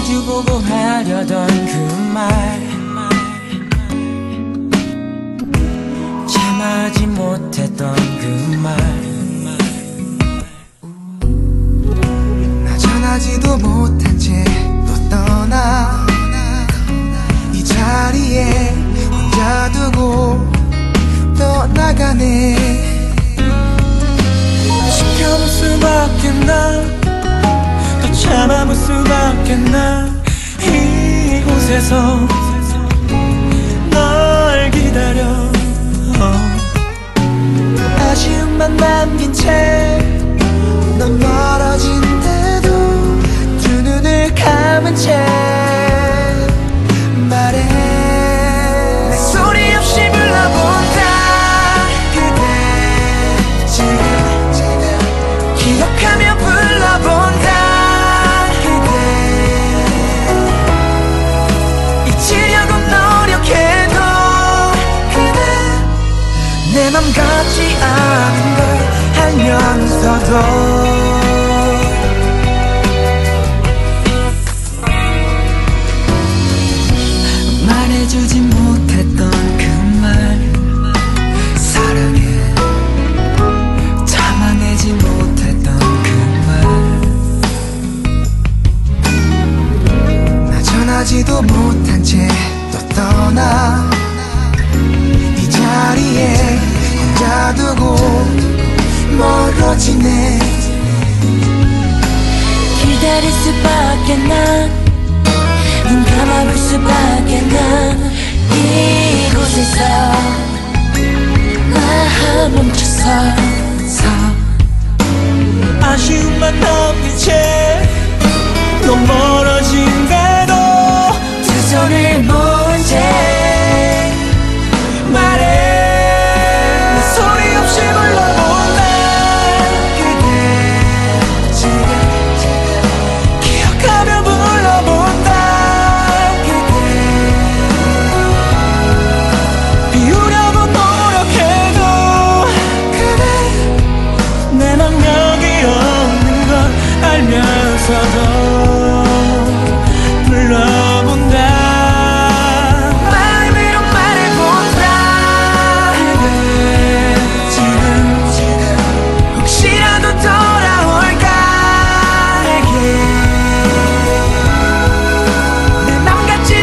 마주보고 하려던 그 말 참아하지 못했던 그 말 나 전하지도 못한 채 또 떠나 이 자리에 혼자 두고 떠나가네. 지켜볼 수밖에 또 참아볼 수밖에 이곳에서 널 기다려 아쉬움만 남긴 채 넌 멀어진데도 두 눈을 감은 채 말해. 내 소리 없이 불러본다 그대 지금 기억하며 불러본다 그대 잊으려고 노력해도 그대 내 맘 같지 않은 걸 알면서도 말해주지 못했던 그 말 사랑해 참아내지 못했던 그 말 나 전하지도 못한 채 또 떠나 이 자리에 혼자 두고 멀어지네. 기다릴 수밖에 눈 감아볼 수밖에 이곳에서 나 멈춰서 아쉬움만 남긴 채 넌 멀어진대도 두 손을 모은 채 말해. 내 소리 없이 불러본다 그대 지금 기억하며 불러본다 그대 비우려고 노력해도 그대 내 맘 여기 없는 걸 알면서도 불러본다 마음으로 말해본다 그대 지금 혹시라도 돌아올까 내게 내 맘 같진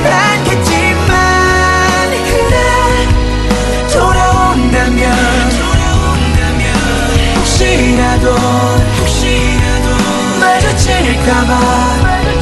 않겠지만 그대 돌아온다면 혹시라도 마주칠까봐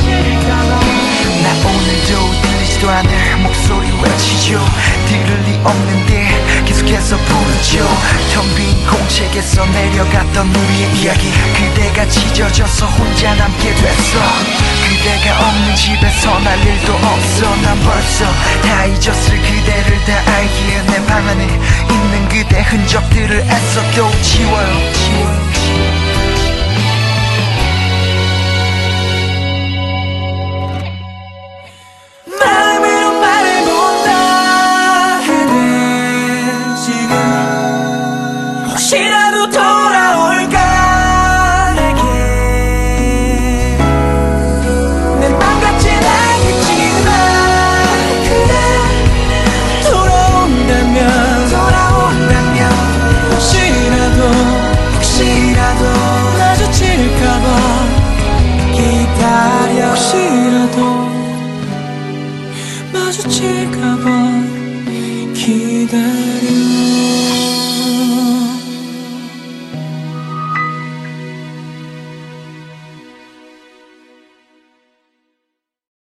나 오늘도 들리지도 않을 목소리 외치죠. 들을 리 없는데 계속해서 부르죠. 텅 빈 공책에서 내려갔던 우리의 이야기 그대가 찢어져서 혼자 남게 됐어. 그대가 없는 집에서 날 일도 없어. 난 벌써 다 잊었을 그대를 다 알기에 내 방 안에 있는 그대 흔적들을 애써 또 지워요. 마음으로 말해본다 그대 지금 혹시라도 돌아올까 내게 내 맘 같진 않겠지만 그대 돌아온다면 혹시라도 마주칠까봐 기다려 혹시라도 마주칠까봐 기다려